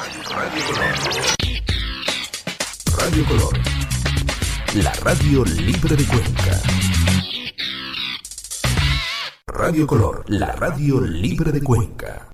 Radio Color, la radio libre de Cuenca. Radio Color, la radio libre de Cuenca.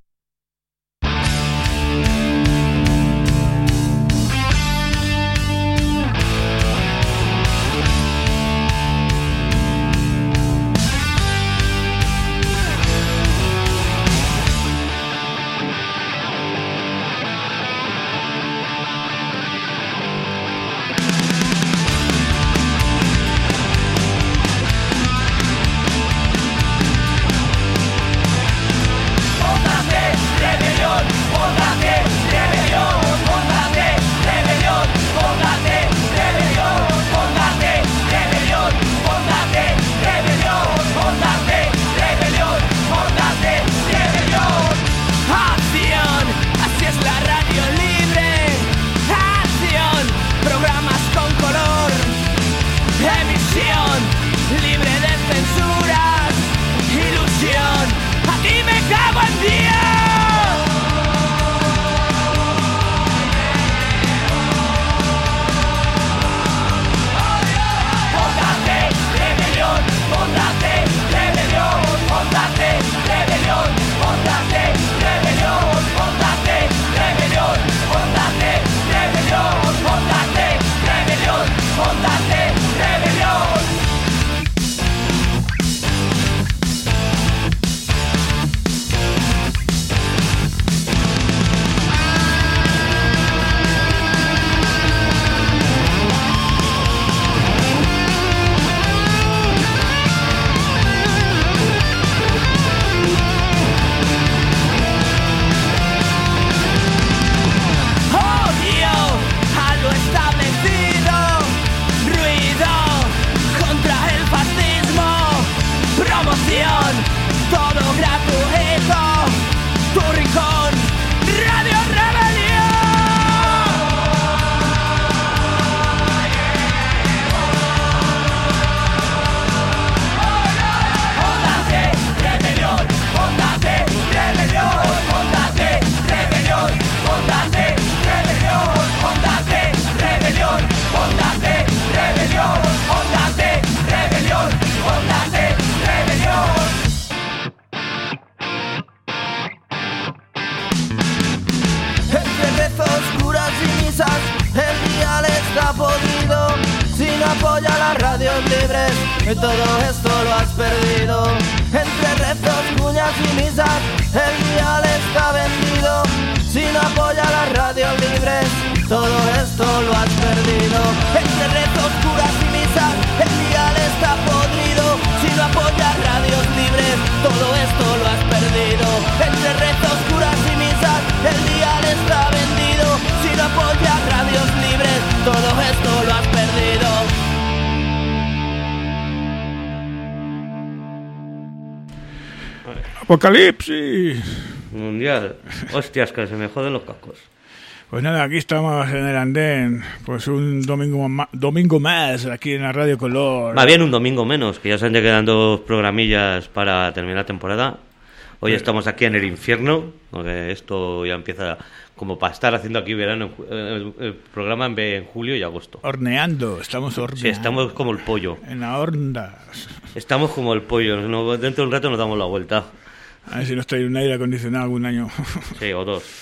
Apocalipsis mundial. Hostias, que se me joden los cascos. Pues nada, aquí estamos en el andén, pues un domingo más aquí en la Radio Color. Más bien un domingo menos, que ya se han quedando 2 programillas para terminar la temporada. Hoy estamos aquí en el infierno, porque esto ya empieza como para estar haciendo aquí verano, el programa en julio y agosto. Estamos horneando. Sí, estamos como el pollo. En la hornda. Estamos como el pollo, dentro de un rato nos damos la vuelta. A ver si nos trae un aire acondicionado algún año. Sí, o 2.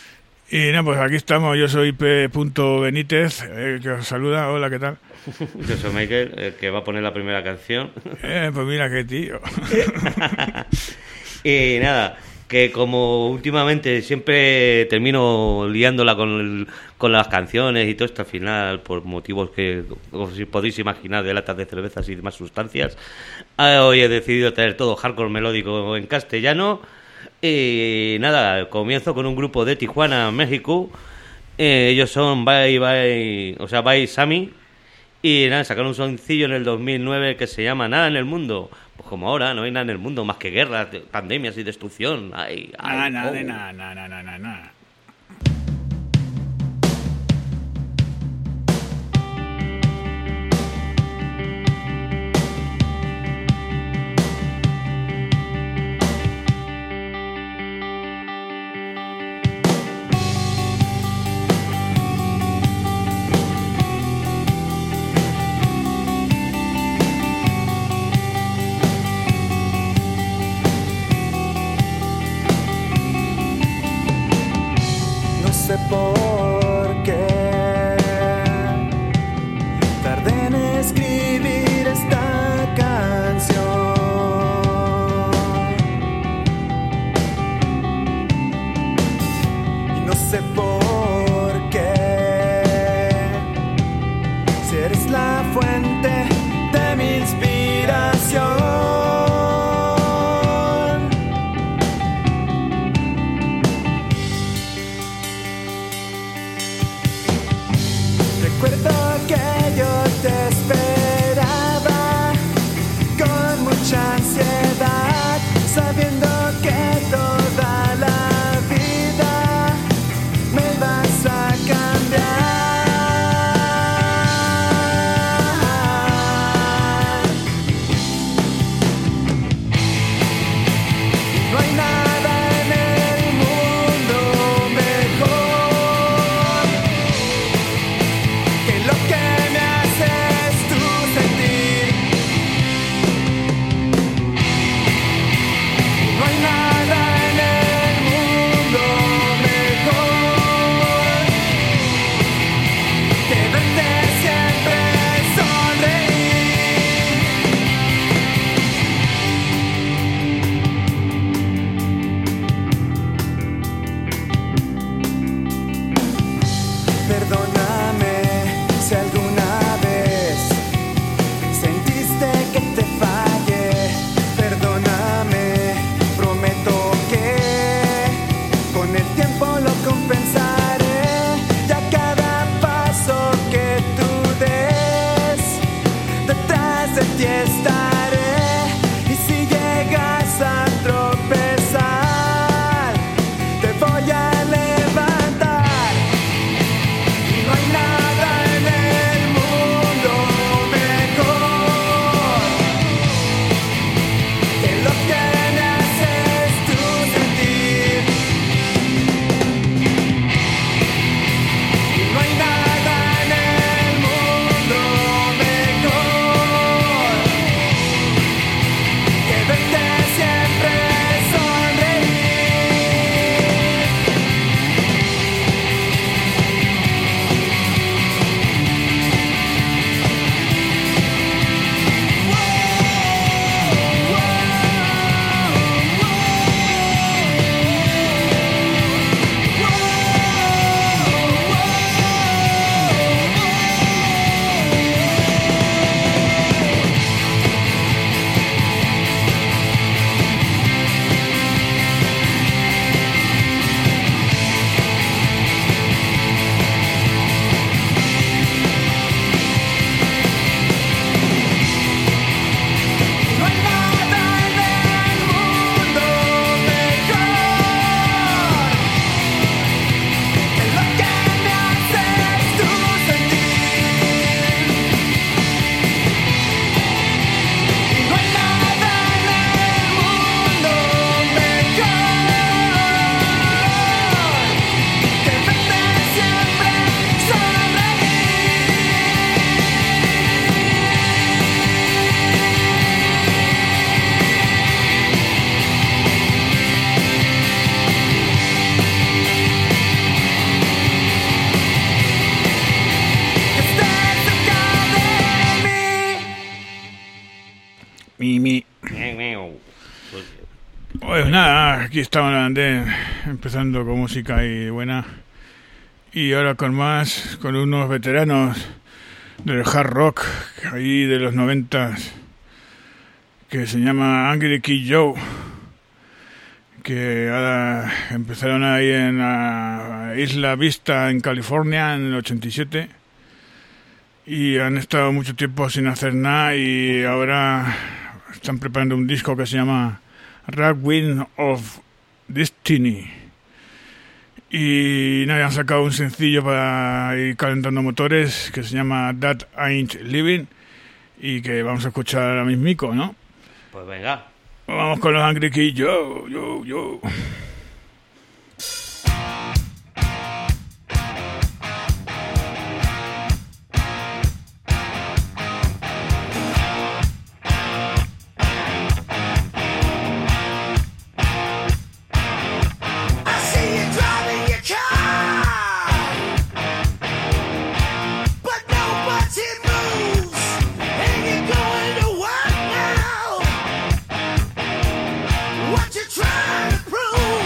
Y no, pues aquí estamos, yo soy P. Benítez, que os saluda, hola, ¿qué tal? Yo soy Michael, el que va a poner la primera canción. Pues mira qué tío. Y nada, que como últimamente siempre termino liándola con las canciones y todo esto al final, por motivos que os podéis imaginar, de latas de cervezas y demás sustancias, hoy he decidido traer todo hardcore melódico en castellano. Y nada, comienzo con un grupo de Tijuana, México. Ellos son Bye Sammy. Y nada, sacaron un sencillo en el 2009 que se llama Nada en el Mundo. Pues como ahora, no hay nada en el mundo más que guerras, pandemias y destrucción. Nada. sé por qué. Si eres la fuente de mi inspiración. Recuerdo que yo te esperaba con mucha ansiedad, sabiendo que toda la vida me vas a cambiar. No hay nada en el mundo mejor que lo que me haces tú sentir. No hay nada en el mundo mejor que verte siempre sonreír. Perdóname si alguna vez sentiste que te fallé. Perdóname, prometo que con el tiempo lo compensaré. Y a cada paso que tú des, detrás de ti estaré. Y si llegas a tropezar, te voy a levantar. No hay nada en el mundo mejor que lo que me haces tú sentir. No hay nada en el mundo mejor que verte siempre sonreír. No hay nada en el mundo mejor que lo que me haces tú sentir. No hay nada en el mundo mejor que verte siempre sonreír. Estés cerca de mí. Mi. Pues, Pues nada, aquí estamos en el andén, empezando con música ahí buena. Y ahora con más, con unos veteranos del hard rock, ahí de los 90, que se llama Angry Kid Joe, que ahora empezaron ahí en la Isla Vista, en California, en el 87. Y han estado mucho tiempo sin hacer nada y ahora están preparando un disco que se llama Rag Wind of Destiny. Y nada, han sacado un sencillo para ir calentando motores que se llama That Ain't Living y que vamos a escuchar ahora mismico, ¿no? pues venga. Vamos con los Angry Kid Joe, yo. What you trying to prove?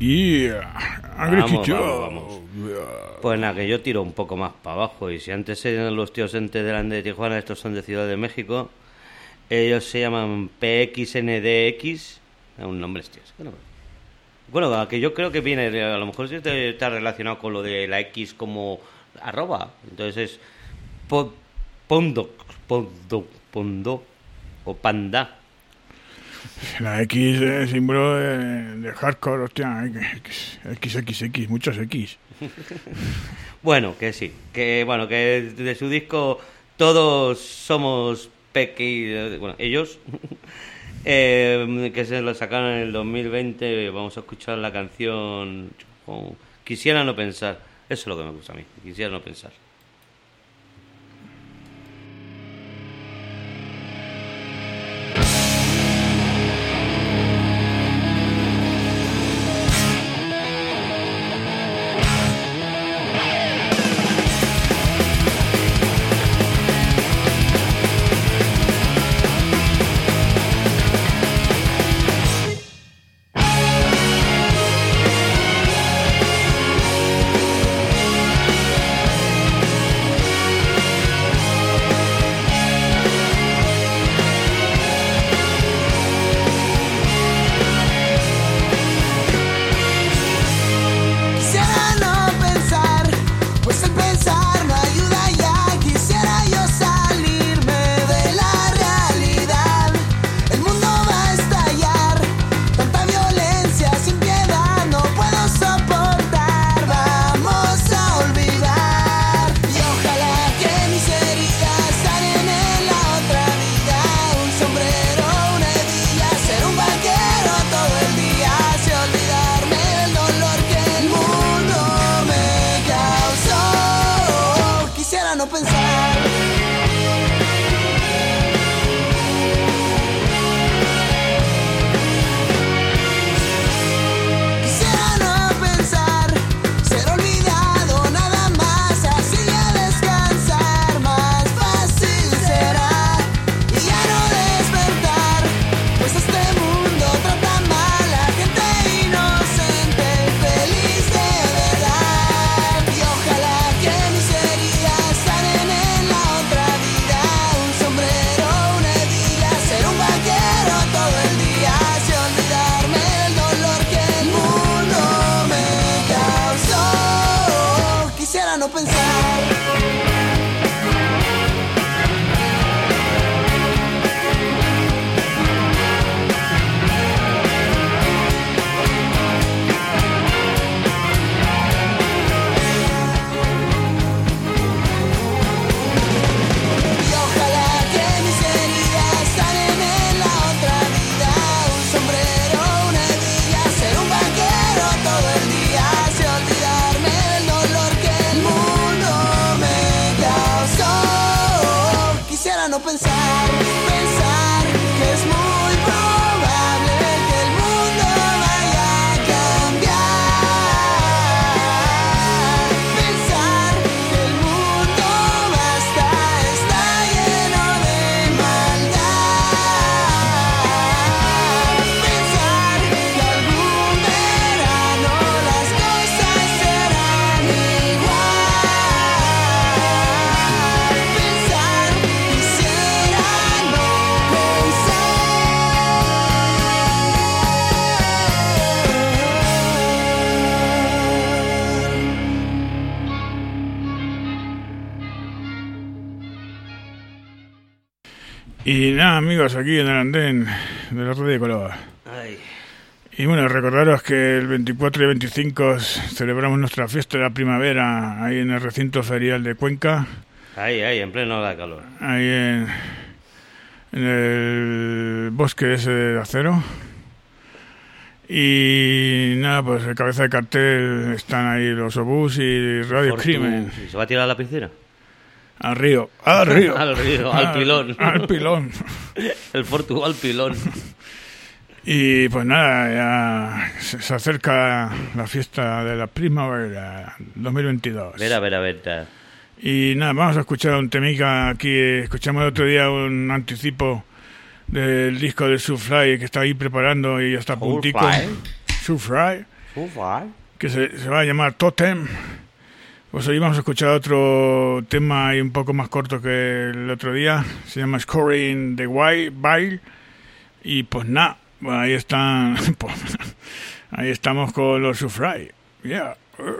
Angry Vamos, Chicho. vamos. Pues nada, que yo tiro un poco más para abajo. Y si antes eran los tíos entes de Tijuana, estos son de Ciudad de México. Ellos se llaman PXNDX. Es un nombre, tío. Bueno, que yo creo que viene, a lo mejor sí está relacionado con lo de la X como arroba. Entonces es Pondo o Panda. La X es símbolo de hardcore, hostia. XXX, muchos X. Bueno, que sí. Que bueno, que de su disco Todos Somos PX. Bueno, ellos. Que se lo sacaron en el 2020. Vamos a escuchar la canción Quisiera no pensar. Eso es lo que me gusta a mí. Quisiera no pensar. Y nada, amigos, aquí en el andén de la Radio Color. Ay. Y bueno, recordaros que el 24 y 25 celebramos nuestra fiesta de la primavera ahí en el recinto ferial de Cuenca. Ahí, en pleno hora de calor. Ahí en el bosque ese de acero. Y nada, pues en cabeza de cartel están ahí los Obús y Radio Crimen. ¿Se va a tirar a la piscina? Al río. Al río, al pilón. Al pilón. El Fortu al pilón. Y pues nada, ya se acerca la fiesta de la primavera 2022. Vera. Y nada, vamos a escuchar un temica aquí. Escuchamos el otro día un anticipo del disco de Soulfly que está ahí preparando y ya está a puntico. Soulfly. que se va a llamar Totem. Pues hoy vamos a escuchar otro tema ahí un poco más corto que el otro día. Se llama Scoring the Vile. Y pues nada, ahí están. Pues, ahí estamos con los Sufray. Yeah.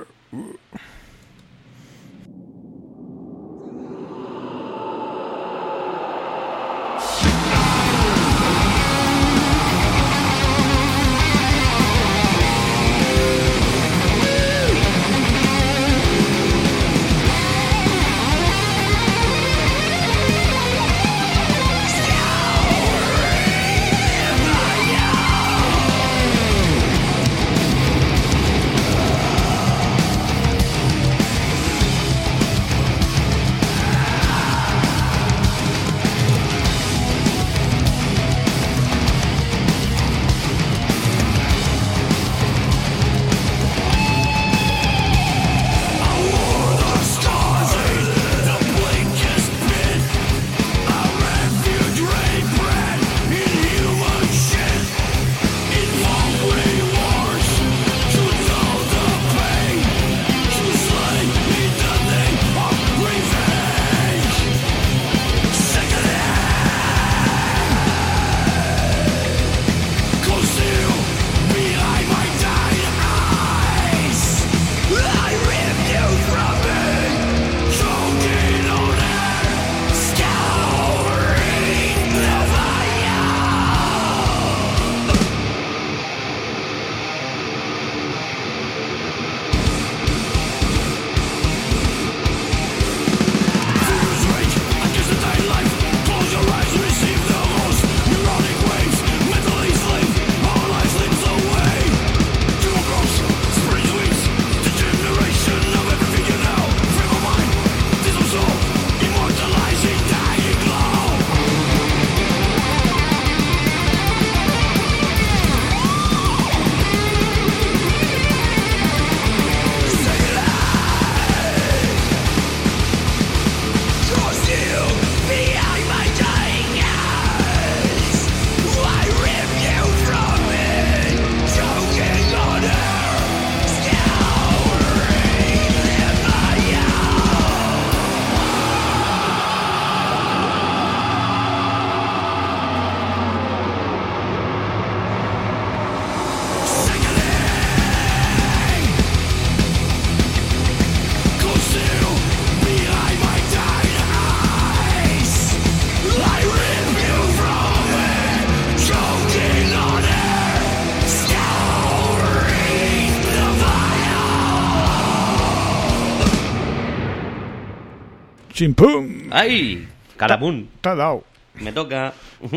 Chimpum. ¡Ay! Carapún. Te ha dado. Me toca.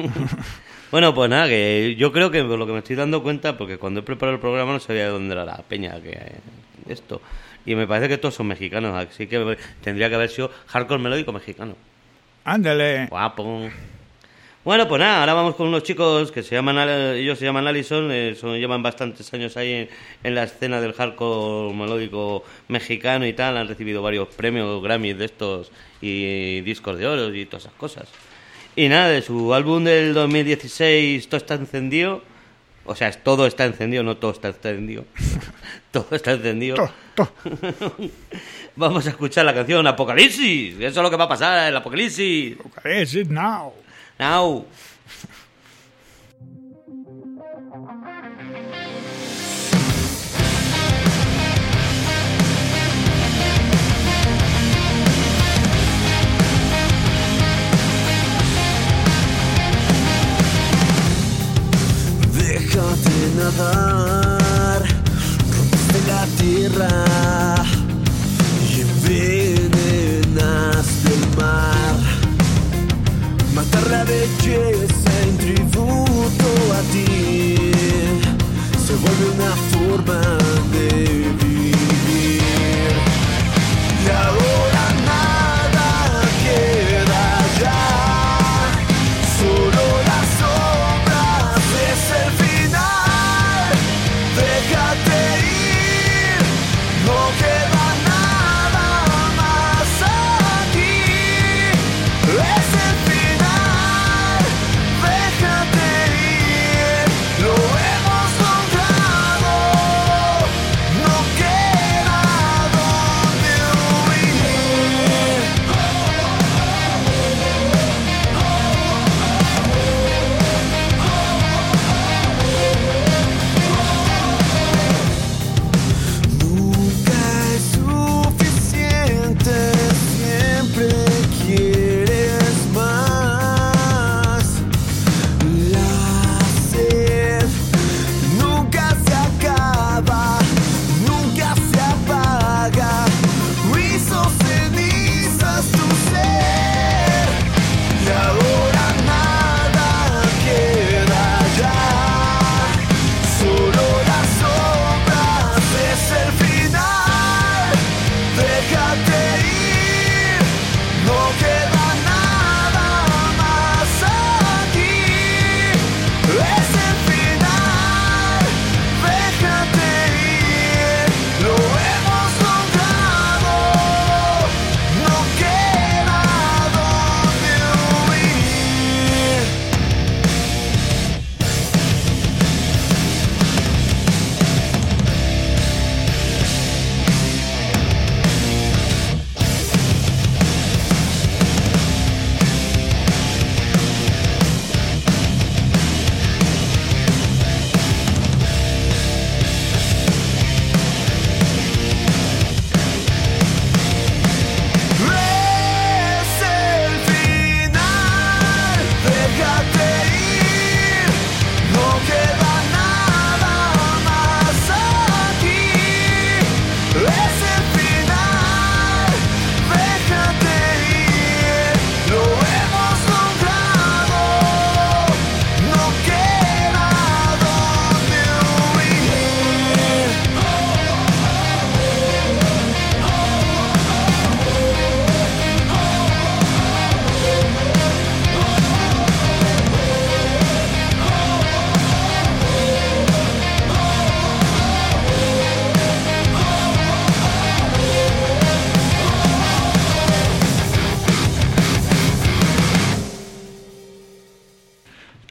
Bueno, pues nada, que yo creo que lo que me estoy dando cuenta, porque cuando he preparado el programa no sabía de dónde era la peña que esto. Y me parece que todos son mexicanos, así que tendría que haber sido hardcore melódico mexicano. Ándale. Guapo. Bueno, pues nada, ahora vamos con unos chicos que ellos se llaman Allison, llevan bastantes años ahí en la escena del hardcore melódico mexicano y tal, han recibido varios premios Grammy de estos y discos de oro y todas esas cosas. Y nada, de su álbum del 2016, Todo está encendido, o sea, todo está encendido, no todo está encendido, todo está encendido. Vamos a escuchar la canción Apocalipsis, eso es lo que va a pasar, el Apocalipsis. Apocalipsis now. Now. Déjate nadar, rompiste la tierra y envenenaste el mar. Matar la belleza en tributo a ti se vuelve una forma de vivir. Y ahora nada queda ya, solo las sombras es el final. Déjate ir,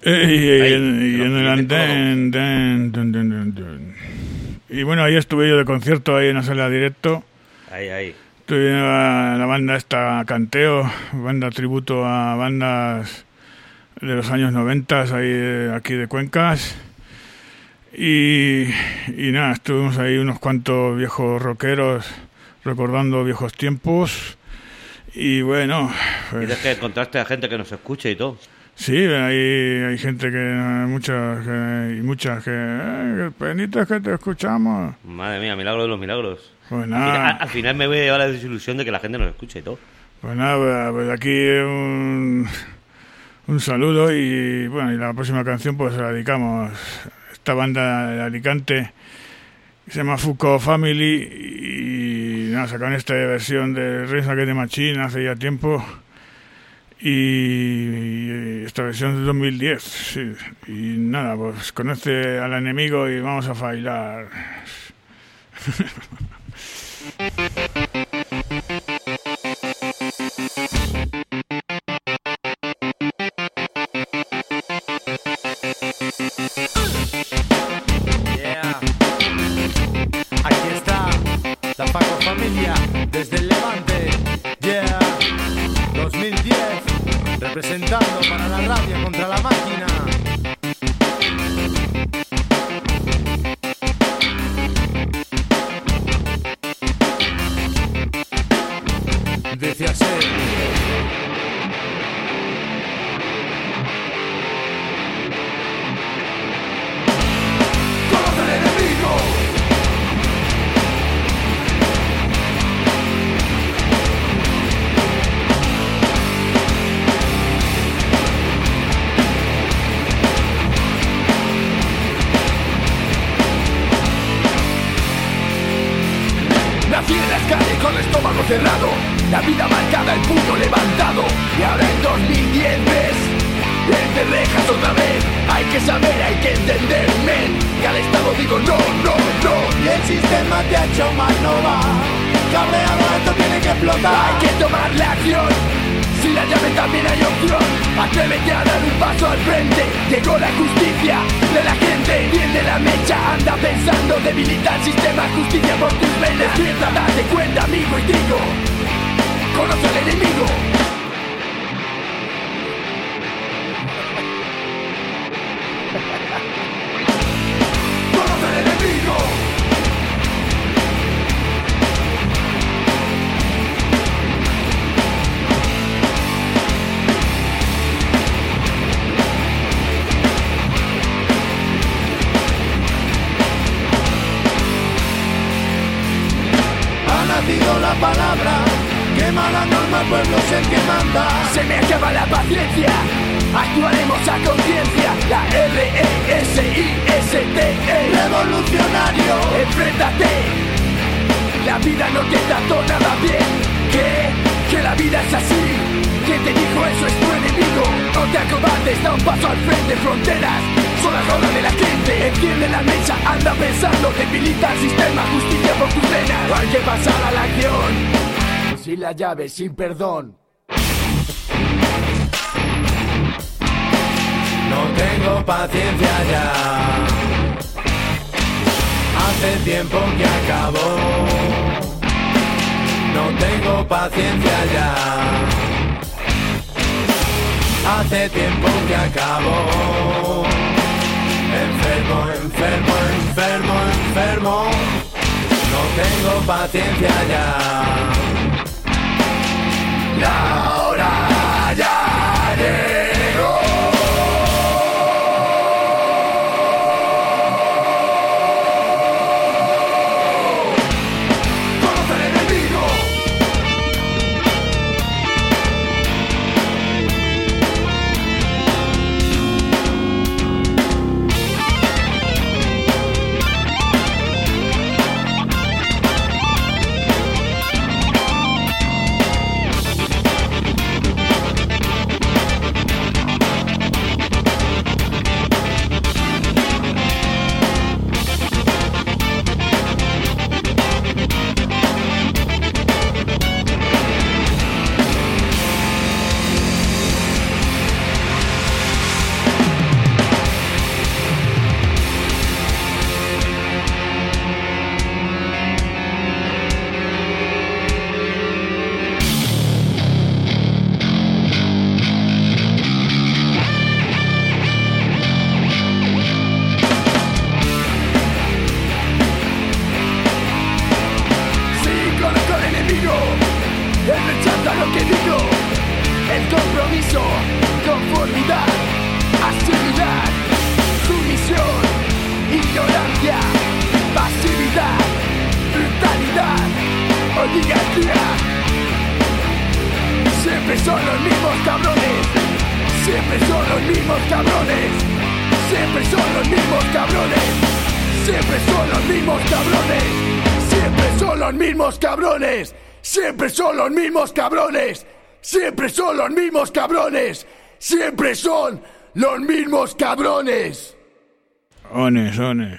Y Ahí, en el andén. Y bueno, ahí estuve yo de concierto, ahí en la sala directo. Ahí. Estuve viendo la banda esta Canteo, banda tributo a bandas de los años 90, ahí aquí de Cuencas. Y nada, estuvimos ahí unos cuantos viejos rockeros recordando viejos tiempos. Y bueno, pues, Dices que encontraste a gente que nos escuche y todo. sí, hay gente muchas que penitas que te escuchamos. Madre mía, milagro de los milagros. Pues nada, Al final me voy a llevar la desilusión de que la gente nos escuche y todo. pues nada, pues aquí un saludo y bueno, y la próxima canción pues se la dedicamos a esta banda de Alicante que se llama Foucault Family y nada, sacaron esta versión de Rise Against the Machine hace ya tiempo y esta versión es de 2010, sí. Y nada, pues conoce al enemigo y vamos a bailar. Yeah. Aquí está la Paco Familia desde el Levante. Yeah. 2010 representando para la rabia contra la máquina. Dice así. ¡Conoce al enemigo! Nací en la calle con el estómago cerrado, la vida marcada, el puño levantado. Y ahora en 2010 ves, entre rejas otra vez. Hay que saber, hay que entender, men, que al Estado digo no, no, no. Y el sistema te ha hecho mal, no va. Cabreado, esto tiene que explotar. Hay que tomar la acción, si la llave también hay opción. Atrévete a dar un paso al frente. Llegó la justicia de la gente. Tiende la mecha, anda pensando. Debilita el sistema, justicia por tus venas. Despierta, date cuenta, amigo, y digo, conoce al enemigo. Conoce al enemigo. Ha nacido la palabra, quema la norma, el pueblo es el que manda. Se me acaba la paciencia, actuaremos a conciencia. La R-E-S-I-S-T-E. Revolucionario, enfréntate. La vida no te trató nada bien. Que la vida es así. ¿Quién te dijo eso? Es tu enemigo. No te acobardes, da un paso al frente. Fronteras son las rodas de la gente. Enciende la mecha, anda pensando. Debilita el sistema, justicia por tus venas. Hay que pasar a la acción, sin la llave, sin perdón. No tengo paciencia ya. Hace tiempo que acabó. No tengo paciencia ya. Hace tiempo que acabó. Enfermo, enfermo, enfermo, enfermo. No tengo paciencia ya. La hora ya llegó. Conoce al enemigo. mismos cabrones. Siempre son los mismos cabrones. Siempre son los mismos cabrones. Siempre son los mismos cabrones. Siempre son los mismos cabrones. Siempre son los mismos cabrones. Siempre son los mismos cabrones. Siempre son los mismos cabrones. Ones. One.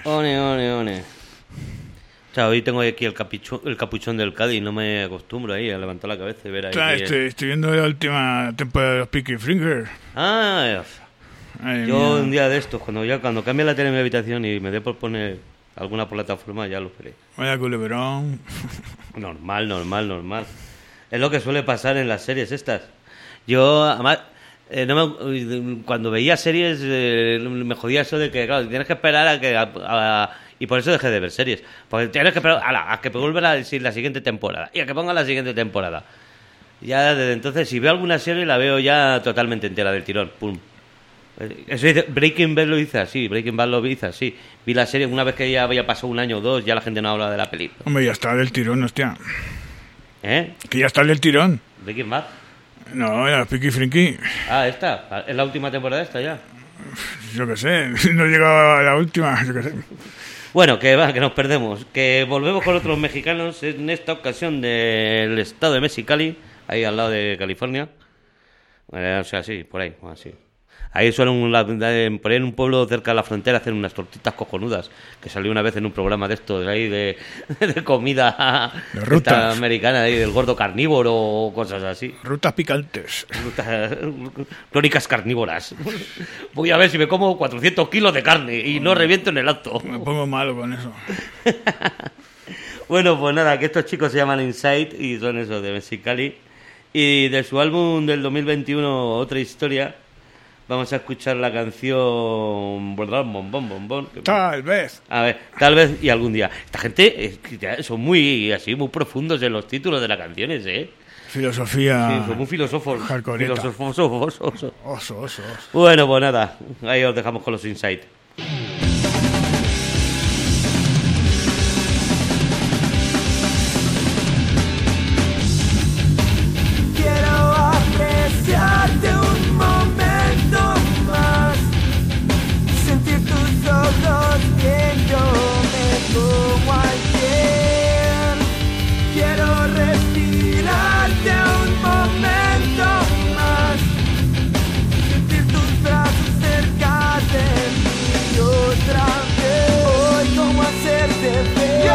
O sea, hoy tengo aquí el capuchón del Cádiz, no me acostumbro ahí a levantar la cabeza y ver ahí. Estoy viendo la última temporada de los Peaky Blinders. Ah, Ay, yo mía. un día de estos, cuando cambie la tele en mi habitación y me dé por poner alguna plataforma, ya lo veré. Vaya culebrón. Normal. Es lo que suele pasar en las series estas. Yo, además, cuando veía series, me jodía eso de que, claro, tienes que esperar a que... y por eso dejé de ver series. Porque tienes que esperar a que vuelva la siguiente temporada. Y a que ponga la siguiente temporada. Ya desde entonces, si veo alguna serie, la veo ya totalmente entera del tirón. Pum. Eso dice, Breaking Bad lo hice así. Vi la serie una vez que ya había pasado un año o dos, ya la gente no habla de la película. Hombre, ya está del tirón, hostia. ¿Eh? Que ya está del tirón. ¿Breaking Bad? No, era Peaky Frinky. Ah, esta. Es la última temporada esta ya. Yo qué sé, no he llegado a la última, yo qué sé. Bueno, que nos perdemos. Que volvemos con otros mexicanos, en esta ocasión del estado de Mexicali, ahí al lado de California. O sea, sí, por ahí, así. Ahí suelen, por ahí en un pueblo cerca de la frontera, hacer unas tortitas cojonudas, que salió una vez en un programa de esto, de ahí de comida de rutas americana, ahí, del gordo carnívoro o cosas así. Rutas picantes. Crónicas carnívoras. Voy a ver si me como 400 kilos de carne y no reviento en el acto. Me pongo malo con eso. Bueno, pues nada, que estos chicos se llaman Inside y son esos de Mexicali. Y de su álbum del 2021, Otra Historia, vamos a escuchar la canción Bombón. Tal vez. A ver, tal vez y algún día. Esta gente son muy profundos en los títulos de las canciones, ¿eh? Filosofía. Sí, son muy filósofos. Hardcoreeta. Filósofos. Oso. Bueno, pues nada, ahí os dejamos con los Inside. Quiero apreciarte un momento más, sentir tus ojos viéndome como ayer. Quiero respirarte un momento más, sentir tus brazos cerca de mí otra vez. Hoy cómo hacerte ver,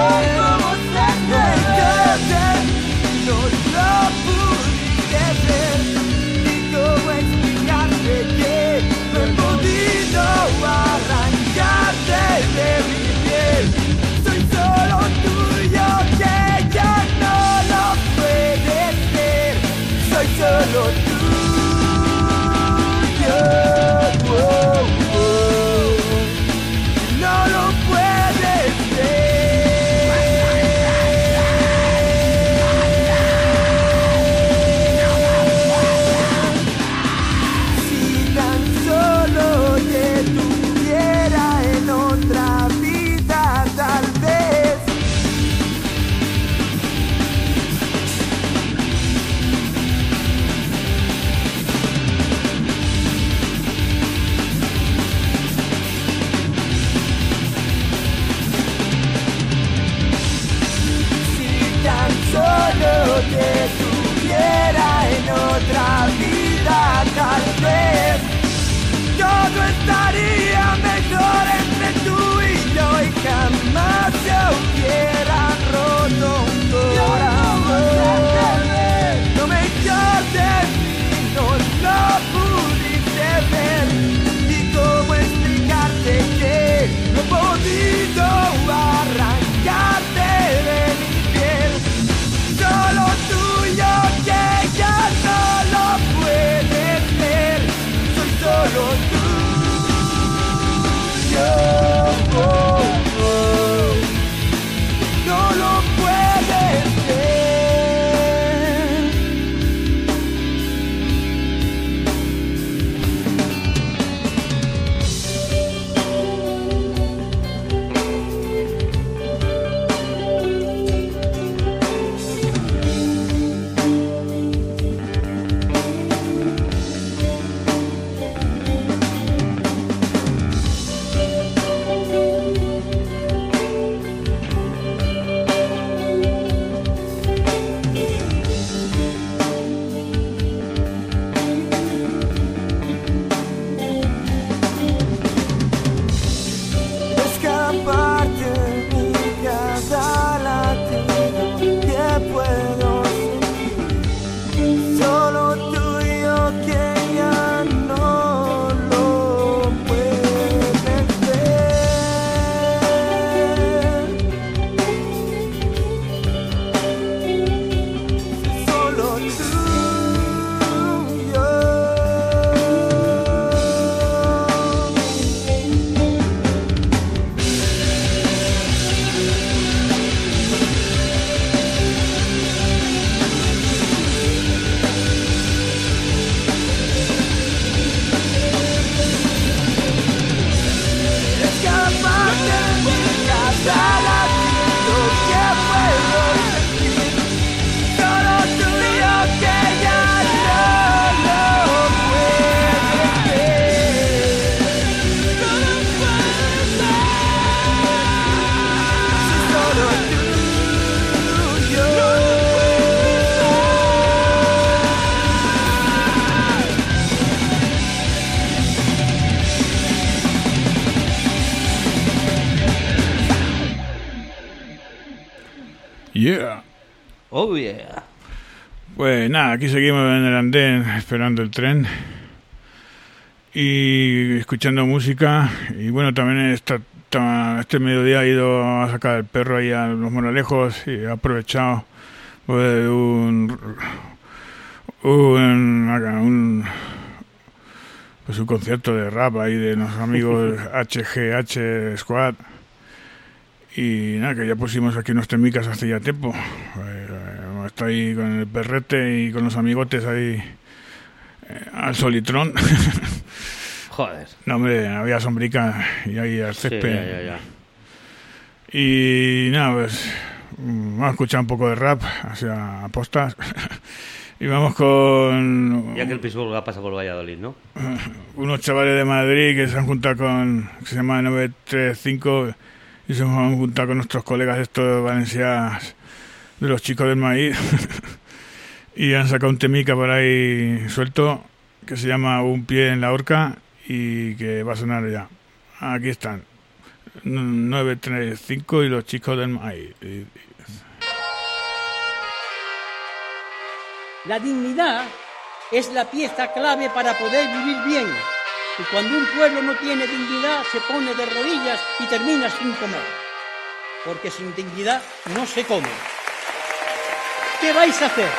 no lo pudiste ver, y cómo explicarte que no he podido arrancarte de mi piel. Soy solo tuyo, que ya no lo puedes ver. Soy solo tuyo, no lo puedes ver. Si tan solo te tuviera en otra vida, tal vez. Si tan solo te tuviera en otra vida, tal vez todo estaría mejor entre tú y yo, y jamás se hubiera roto un corazón. No me llores, no lo pudiste ver, y cómo explicarte que no he podido arrancarte de mi piel. Solo tuyo, que ya no lo Yeah. Oh, yeah. Pues nada, aquí seguimos en el andén esperando el tren y escuchando música. Y bueno, también este mediodía he ido a sacar el perro ahí a los Moralejos y he aprovechado pues, un concierto de rap ahí de los amigos HGH Squad. Y nada, que ya pusimos aquí unos temicas hace ya tiempo. Está ahí con el perrete y con los amigotes ahí al solitrón. Joder. No, hombre, había sombrica y ahí al césped. Sí, ya. Y nada, pues vamos a escuchar un poco de rap, hacia apostas. Y vamos con... Ya que el Pittsburgh ha pasado por Valladolid, ¿no? Unos chavales de Madrid que se han juntado que se llama 935 y se han juntado con nuestros colegas estos de Valencia, de los chicos del maíz. Y han sacado un temica por ahí suelto que se llama Un pie en la horca y que va a sonar ya. Aquí están 935 y los chicos del maíz. La dignidad es la pieza clave para poder vivir bien. Y cuando un pueblo no tiene dignidad, se pone de rodillas y termina sin comer. Porque sin dignidad no se come. ¿Qué vais a hacer?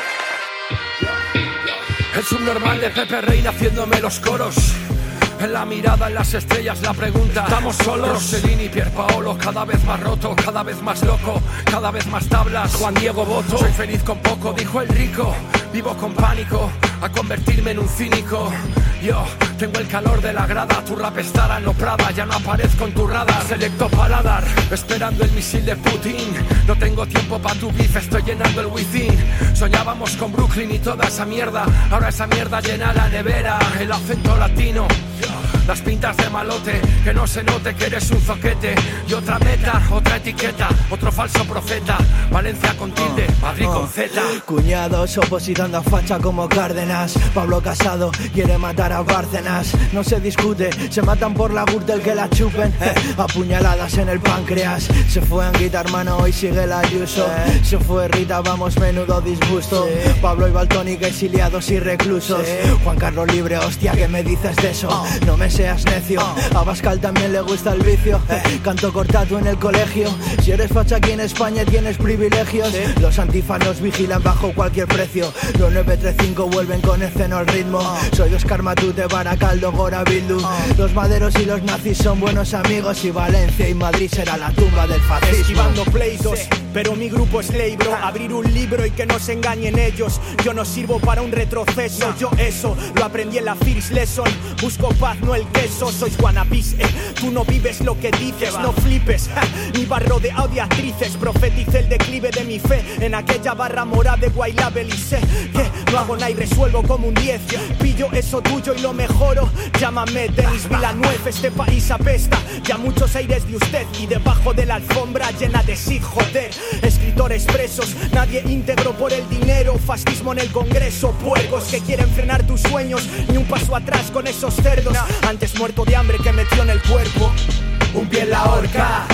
El subnormal de Pepe Reina haciéndome los coros. En la mirada, en las estrellas, la pregunta: ¿estamos solos? Rossellini, Pierpaolo, cada vez más roto, cada vez más loco, cada vez más tablas. Juan Diego Boto, soy feliz con poco, dijo el rico. Vivo con pánico, a convertirme en un cínico. Yo tengo el calor de la grada, tu rap estará en lo Prada, ya no aparezco en tu radar. Selecto paladar, esperando el misil de Putin. No tengo tiempo pa' tu beef, estoy llenando el within. Soñábamos con Brooklyn y toda esa mierda, ahora esa mierda llena la nevera. El acento latino, las pintas de malote, que no se note que eres un zoquete. Y otra meta, otra etiqueta, otro falso profeta. Valencia con tilde, Madrid con Z. Cuñados opositando a facha como Cárdenas. Pablo Casado quiere matar a Bárcenas. No se discute, se matan por la gürtel que la chupen. Apuñaladas en el páncreas. Se fue Anguita, hermano, hoy sigue la Ayuso. Se fue Rita, vamos, menudo disgusto. Pablo y Baltónica exiliados y reclusos. Juan Carlos libre, hostia, ¿qué me dices de eso? No me seas necio, a Bascal también le gusta el vicio. Canto cortado en el colegio. Si eres facha aquí en España tienes privilegios. Los antifanos vigilan bajo cualquier precio. Los 935 vuelven con escena al ritmo. Soy Oscar Matute, Baracaldo, Gora Bildu. Los maderos y los nazis son buenos amigos. Y Valencia y Madrid será la tumba del fascismo. Esquivando pleitos, pero mi grupo es ley, bro. Abrir un libro y que no se engañen ellos. Yo no sirvo para un retroceso. Yo eso lo aprendí en la First Lesson. Busco paz, no el queso. Sois wannabis, tú no vives lo que dices. No flipes, mi barro de actrices. Profeticé el declive de mi fe en aquella barra morada de Guaylabel. Y sé que no hago nada y resuelvo como un 10. Pillo eso tuyo y lo mejoro. Llámame Denis Villanueva, este país apesta. Ya muchos aires de usted y debajo de la alfombra llena de shit, joder. Escritores presos, nadie íntegro por el dinero. Fascismo en el Congreso, puercos que quieren frenar tus sueños. Ni un paso atrás con esos cerdos. Antes muerto de hambre que metió en el cuerpo. Un pie en la horca,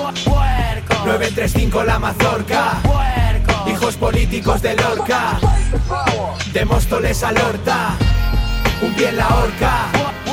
935 la mazorca. Hijos políticos de Lorca, de Móstoles a Lorta. Un pie en la horca,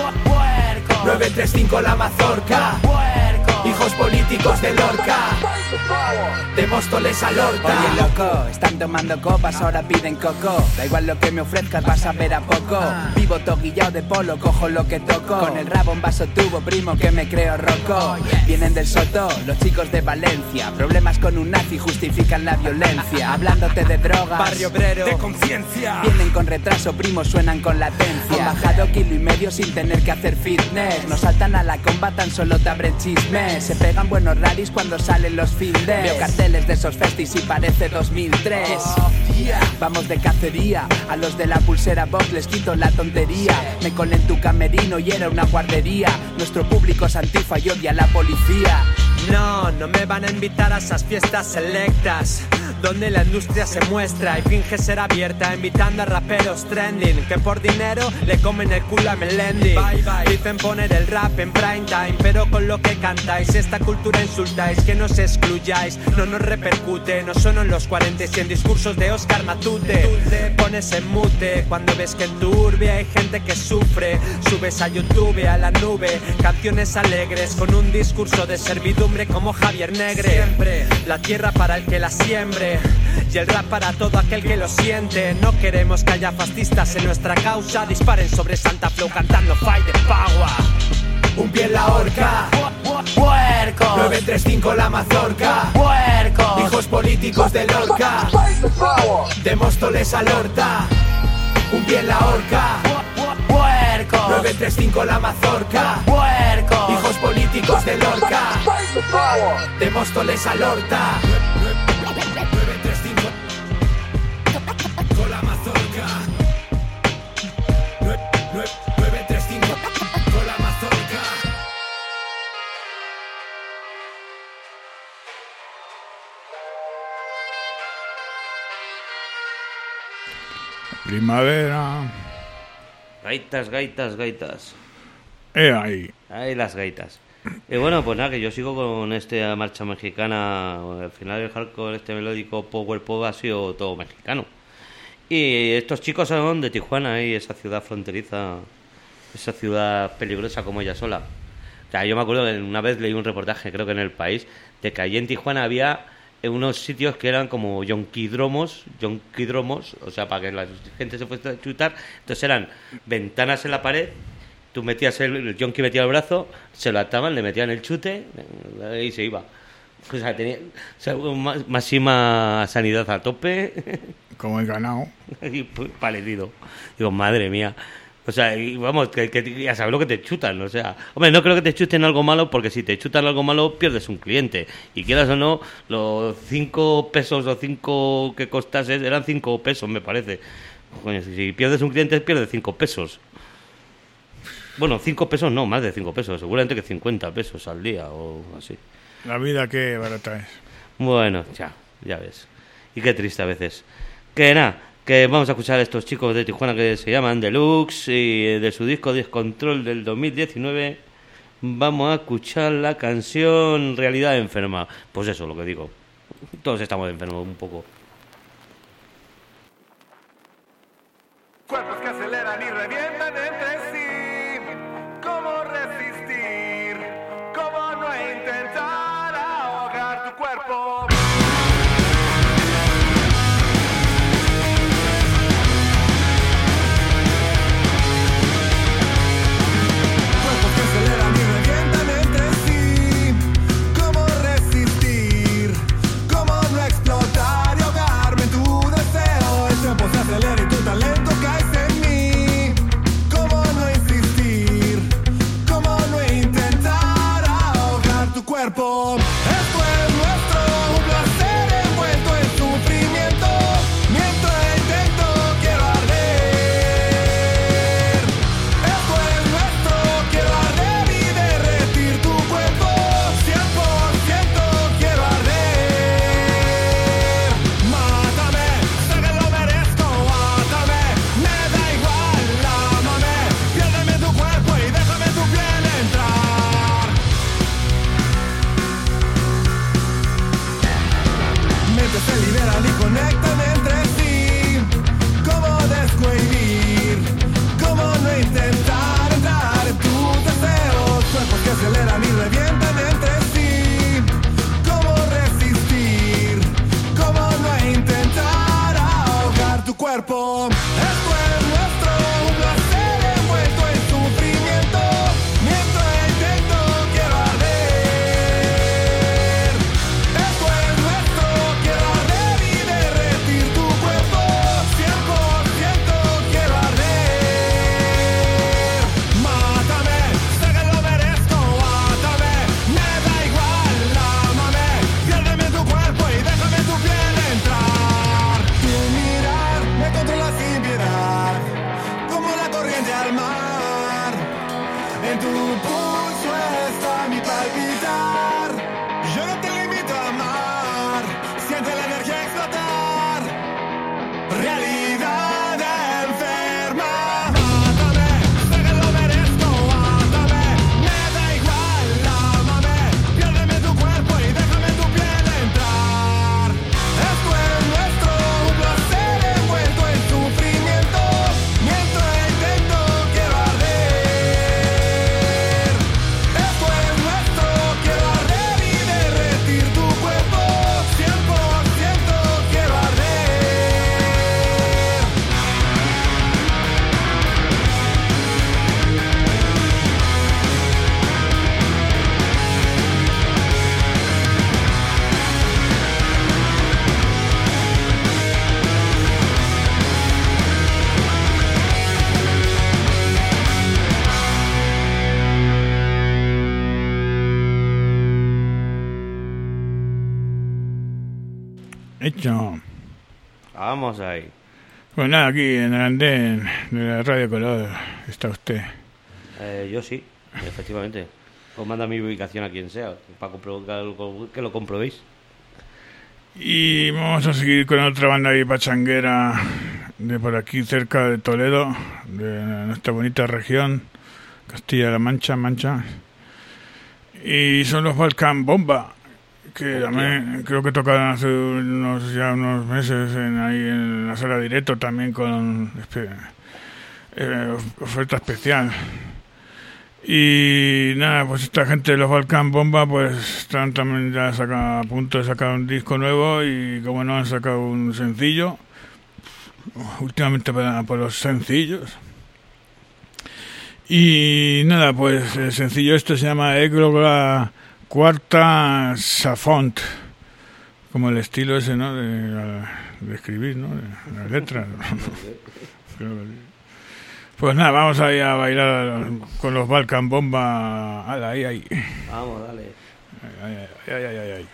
935 la mazorca. Hijos políticos de Lorca, de Móstoles a Lorta. Oye loco, están tomando copas, ahora piden coco. Da igual lo que me ofrezcas, vas a ver a poco. Vivo toquillao de polo, cojo lo que toco. Con el rabo en vaso tubo, primo, que me creo roco. Vienen del Soto, los chicos de Valencia. Problemas con un nazi justifican la violencia. Hablándote de drogas, barrio obrero, de conciencia. Vienen con retraso, primo, suenan con latencia. Han bajado 1,5 kilos sin tener que hacer fitness. No saltan a la comba, tan solo te abren chismes. Se pegan buenos rallies cuando salen los field days. Veo carteles de esos festis y parece 2003. Vamos de cacería, a los de la pulsera Box les quito la tontería. Me colé en tu camerino y era una guardería. Nuestro público es antifa y odia a la policía. No, no me van a invitar a esas fiestas selectas donde la industria se muestra y finge ser abierta, invitando a raperos trending que por dinero le comen el culo a Melendi. Dicen poner el rap en prime time, pero con lo que cantáis esta cultura insultáis, que nos excluyáis, no nos repercute, no suenan los 40 y en discursos de Oscar Matute. Pones en mute cuando ves que en tu urbe hay gente que sufre, subes a YouTube, a la nube, canciones alegres con un discurso de servidumbre como Javier Negre. Siempre la tierra para el que la siembre y el rap para todo aquel que lo siente. No queremos que haya fascistas en nuestra causa, disparen sobre Santa Flow cantando Fight the Power. Un pie en la horca, Puercos, 935 la mazorca, puercos, hijos políticos de Lorca, de Móstoles a Lorta. Un pie en la horca, puercos, 935 la mazorca, puercos, hijos políticos de Lorca, de Móstoles a Lorta. 935 con la mazorca, 935 con la mazorca. Primavera. Gaitas, gaitas, gaitas. Ahí. Ahí las gaitas. Y bueno, pues nada, que yo sigo con esta marcha mexicana. Al final el hardcore, este melódico power pop ha sido todo mexicano. Y estos chicos son de Tijuana, y esa ciudad fronteriza, esa ciudad peligrosa como ella sola. O sea, yo me acuerdo que una vez leí un reportaje, creo que en El País, de que allí en Tijuana había unos sitios que eran como yonquidromos, o sea, para que la gente se fuese a chutar. Entonces eran ventanas en la pared, tú metías el yonki metía el brazo, se lo ataban, le metían el chute y se iba. O sea, tenía máxima sanidad a tope. Como el ganado. Y paletido. Digo, madre mía. O sea, y vamos, que ya sabes lo que te chutan, o sea... Hombre, no creo que te chuten algo malo, porque si te chutan algo malo, pierdes un cliente. Y quieras o no, los 5 pesos o 5 que costase, eran 5 pesos, me parece. Coño, si pierdes un cliente, pierdes 5 pesos. Bueno, 5 pesos no, más de 5 pesos. Seguramente que 50 pesos al día o así. La vida qué barata es. Bueno, ya ves. Y qué triste a veces. Que nada... Que vamos a escuchar a estos chicos de Tijuana que se llaman Deluxe, y de su disco Descontrol del 2019 vamos a escuchar la canción Realidad Enferma. Pues eso, lo que digo. Todos estamos enfermos un poco. Cuerpos que aceleran y revientan entre sí. ¿Cómo resistir? ¿Cómo no intentar ahogar tu cuerpo? Cuerpo. Esto es nuestro, un placer envuelto en sufrimiento. Mientras intento quiero arder. Esto es nuestro, quiero arder y derretir tu cuerpo. 100% quiero arder. Mátame, sé que lo merezco, átame. Me da igual, ámame. Piérdeme tu cuerpo y déjame tu piel entrar. Se liberan y conectan entre sí. ¿Cómo descohibir? ¿Cómo no intentar entrar en tus deseos? Cuerpos que aceleran y revientan entre sí. ¿Cómo resistir? ¿Cómo no intentar ahogar tu cuerpo? Esto es nuestro, un placer envuelto en sufrimiento. Mientras intento quiero arder. Esto es nuestro, quiero arder y derretir tu cuerpo. 100% quiero arder. Mátame, sé que lo merezco, átame. Me da igual, ámame. Piérdeme tu cuerpo y déjame tu piel entrar. Tu mirar me controla sin piedad, como la corriente al mar. En tu pulso está mi palpitar. Yo no te limito a amar. Siente la energía explotar. Hecho. Vamos ahí. Pues nada, aquí en el andén de la Radio Color está usted. Yo sí, efectivamente. Os manda mi ubicación a quien sea, para que lo comprobéis. Y vamos a seguir con otra banda ahí pachanguera de por aquí cerca de Toledo, de nuestra bonita región, Castilla-La Mancha. Y son los Balkan Bomba, que también creo que tocaron hace unos meses ahí en la sala directo también con oferta especial. Y nada, pues esta gente de los Balkan Bomba pues están también ya a punto de sacar un disco nuevo y como no han sacado un sencillo últimamente por los sencillos. Y nada, pues el sencillo este se llama Égloga Quarta Safont, como el estilo ese, ¿no? De escribir, ¿no? De las letras. Pues nada, vamos ahí a bailar con los Balkan Bomba. Ahí. Vamos, dale. Ay.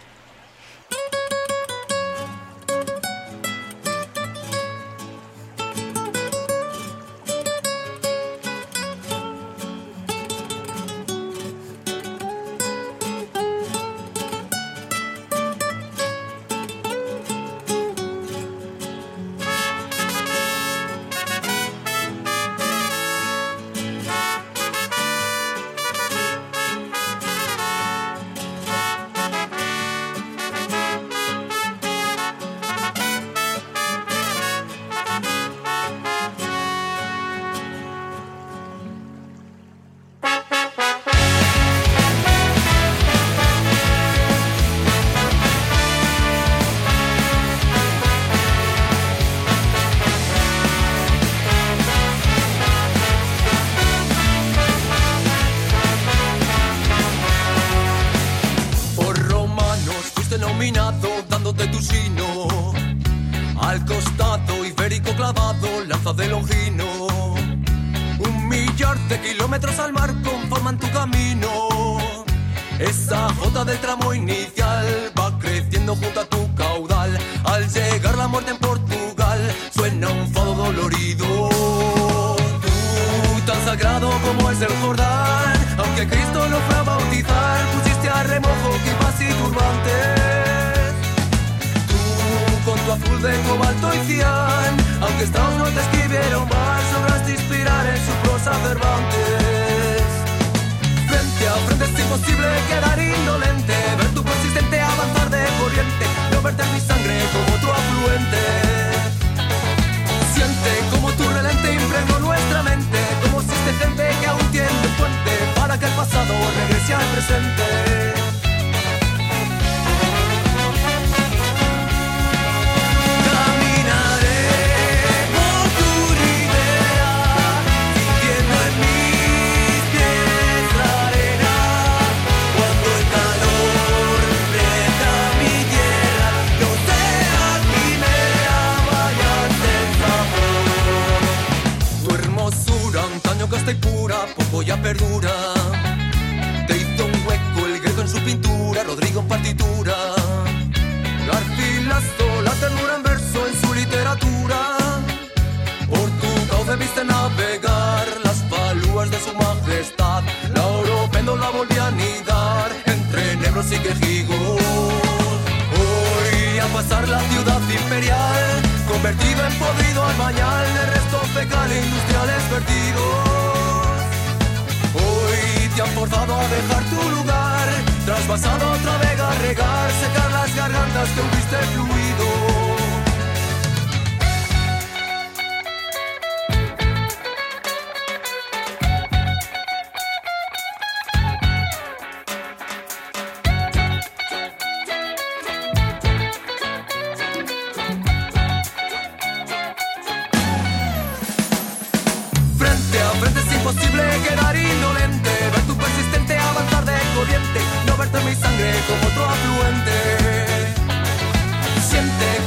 Como otro afluente, siente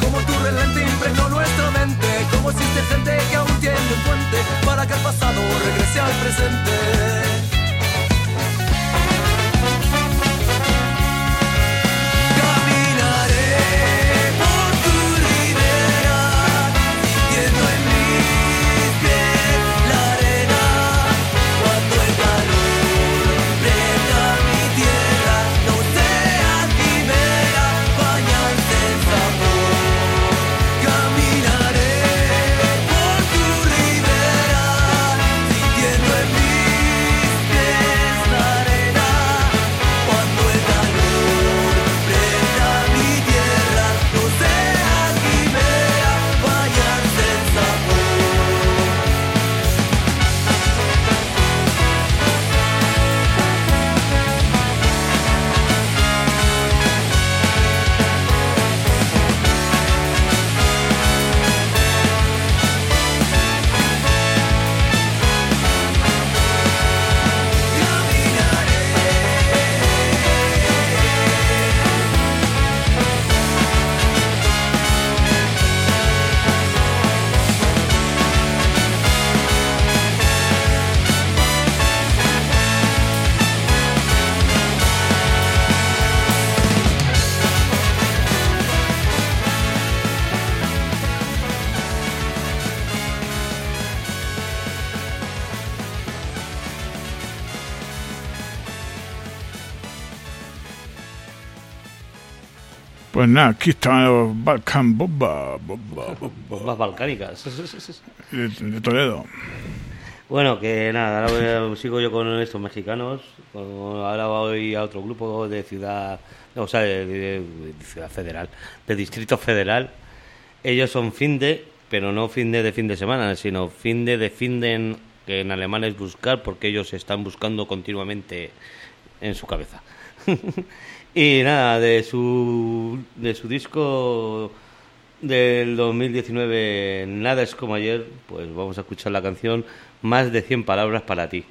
Pues nada, aquí estaban los Balkan Bombas balcánicas. de Toledo. Bueno, que nada, ahora sigo yo con estos mexicanos. Ahora voy a otro grupo de ciudad, o sea, de ciudad federal, de Distrito Federal. Ellos son finde, pero no finde de fin de semana, sino finde de finden, que en alemán es buscar, porque ellos están buscando continuamente en su cabeza. Y nada, de su disco del 2019, Nada es como ayer, pues vamos a escuchar la canción Más de 100 palabras para ti.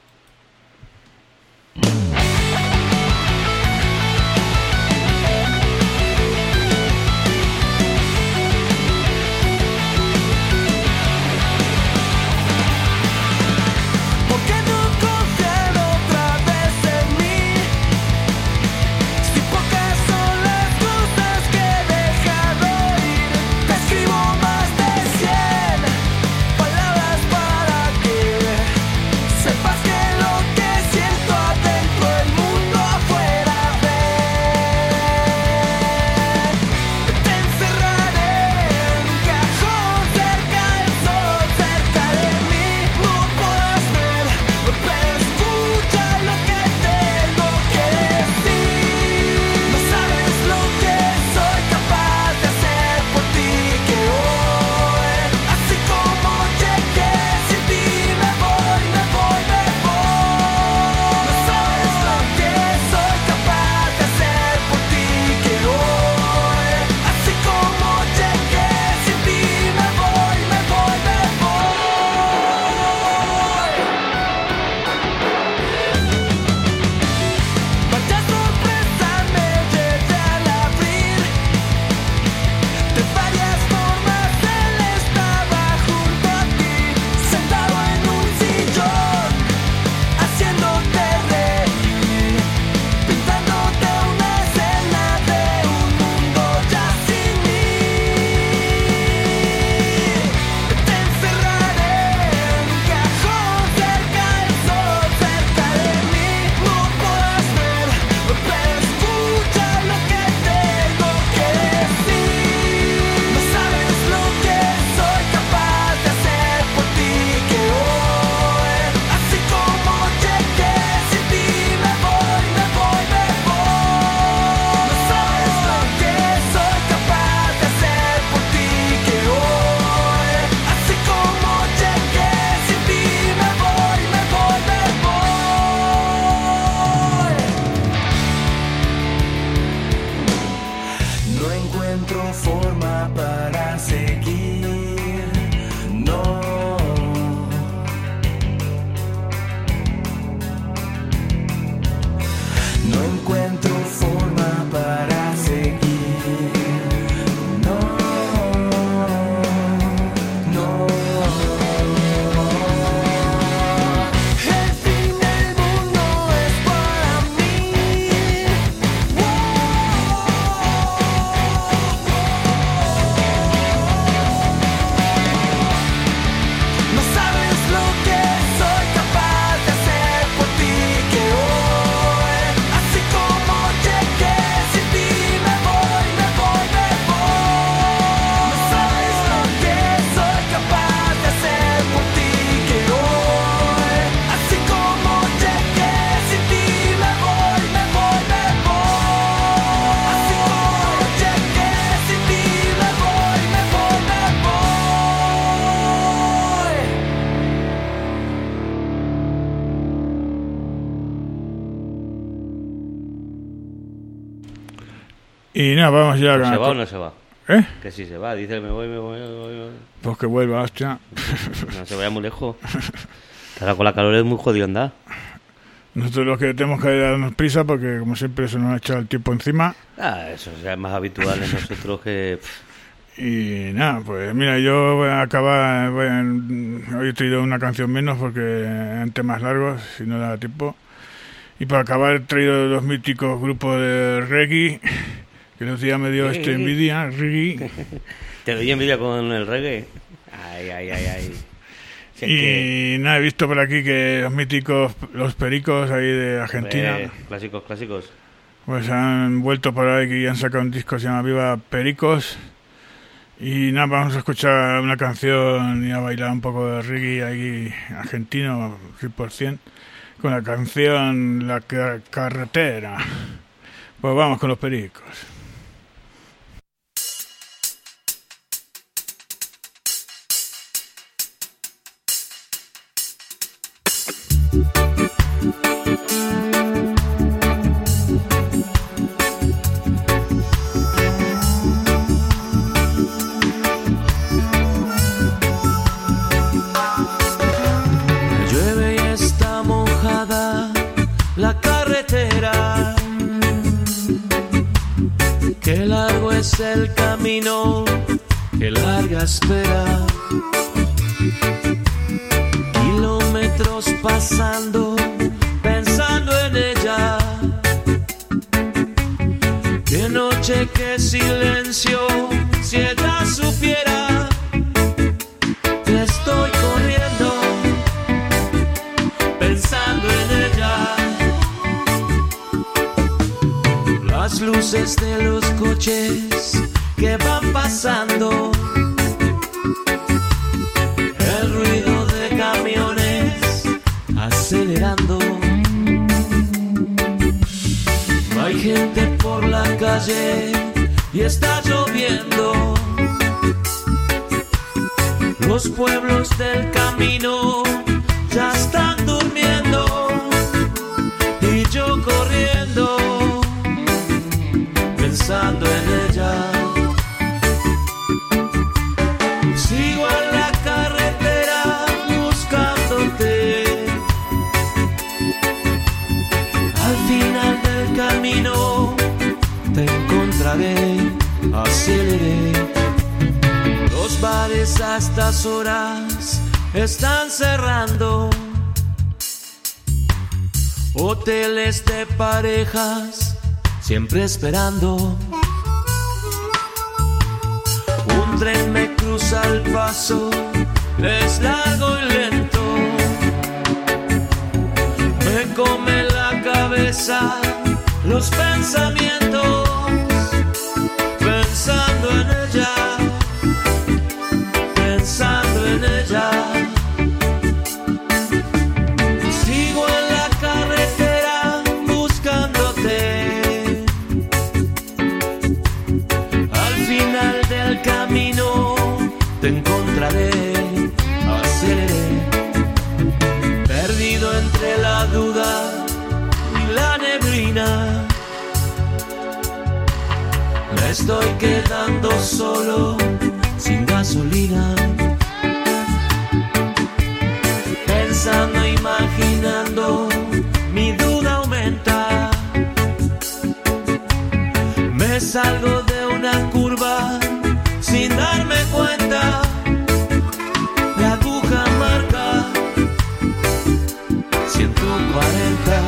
Sepas que lo que siento Y nada, vamos ya. ¿Se va o no se va? ¿Eh? Que si se va, dice me voy. Pues que vuelva, hostia. No se vaya muy lejos. Ahora con la calor es muy jodido andar. Nosotros los que tenemos que darnos prisa porque como siempre se nos ha echado el tiempo encima. Eso ya es más habitual en nosotros que... Y nada, pues mira, yo voy a acabar, hoy he traído una canción menos porque eran temas largos, si no da tiempo. Y para acabar he traído dos míticos grupos de reggae, que el otro día me dio envidia, reggae. ¿Te doy envidia con el reggae? Ay. Y nada, he visto por aquí que los míticos, los Pericos ahí de Argentina. Clásicos. Pues han vuelto por ahí y han sacado un disco que se llama Viva Pericos. Y nada, vamos a escuchar una canción y a bailar un poco de reggae ahí argentino, 100%, con la canción La Carretera. Pues vamos con los Pericos. La carretera, qué largo es el camino, qué larga espera. Kilómetros pasando, pensando en ella. Qué noche, qué silencio, si ella supiera. Te estoy corriendo, pensando en ella. Las luces de los coches que van pasando, el ruido de camiones acelerando. Hay gente por la calle y está lloviendo. Los pueblos del camino ya están durmiendo y yo corriendo, pensando en ella. Sigo en la carretera buscándote. Al final del camino te encontraré, aceleré. Los bares a estas horas están cerrando. Hoteles de parejas siempre esperando. Un tren me cruza el paso, es largo y lento. Me come la cabeza los pensamientos, pensando en ella, pensando en ella. Sigo en la carretera buscándote. Al final del camino te encontraré, aceleré. Perdido entre la duda y la neblina, me estoy quedando solo, sin gasolina. Pensando, imaginando, mi duda aumenta. Me salgo de una curva sin darme cuenta. La aguja marca 140.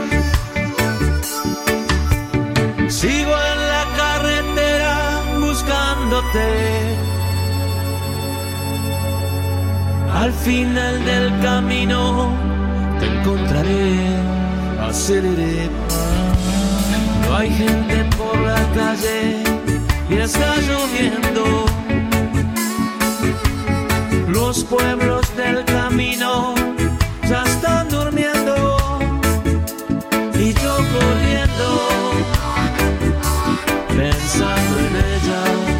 Sigo en la carretera buscándote. Al final del camino te encontraré, aceleré. No hay gente por la calle y está lloviendo. Los pueblos del camino ya están durmiendo y yo corriendo, pensando en ella.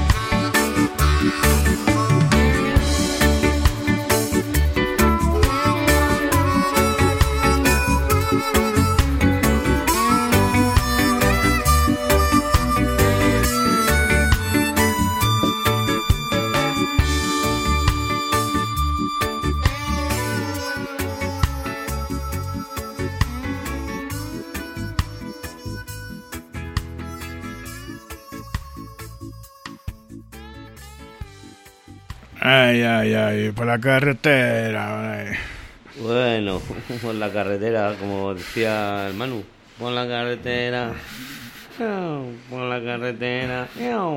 Ay, ay, ay, por la carretera. Ay. Bueno, por la carretera, como decía el Manu. Por la carretera. Por la carretera.